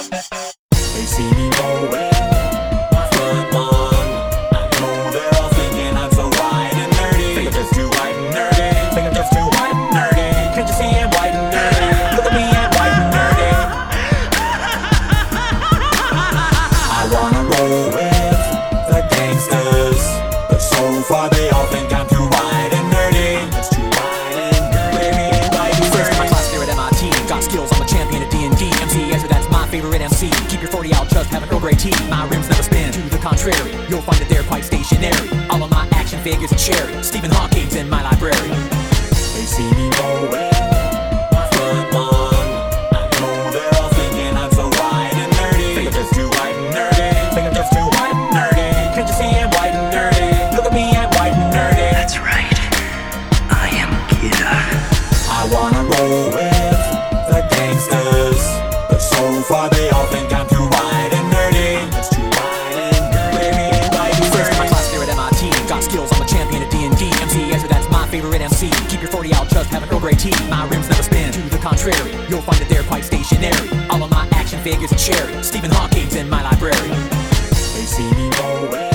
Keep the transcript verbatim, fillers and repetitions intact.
They see me rolling my front lawn. I know they're all thinking I'm so white and nerdy. Think I'm just too white and nerdy. Think I'm just too white and nerdy. Can't you see I'm white and nerdy? Look at me, I'm white and nerdy. I wanna roll with the gangsters, but so far they all think I'm too white and nerdy. It's too white and nerdy. White and First in my class there at M I T. Got skills, I'm a champion at D and D. M C Ezra, that's my favorite M C. Keep your forty out, just have an Earl Grey tea. My rims never spin, to the contrary. You'll find that they're quite stationary. All of my action figures are cherry. Stephen Hawking's in my library. They see me rolling my front lawn. I know they're all thinking I'm so white and nerdy. Think I'm just too white and nerdy. Think I'm just too white and nerdy. Can't you see I'm white and nerdy? Look at me, I'm white and nerdy. That's right, I am Kida. I wanna roll with the gangsters, but so far they all think I'm too white and nerdy. It's too white and nerdy. White and First in my nerdy. class there at M I T. Got skills, I'm a champion at D and D. M C Ezra, that's my favorite M C. Keep your forty out, just have an Earl Grey tea. My rims never spin, to the contrary. You'll find that they're quite stationary. All of my action figures are cherry. Stephen Hawking's in my library. They see me rolling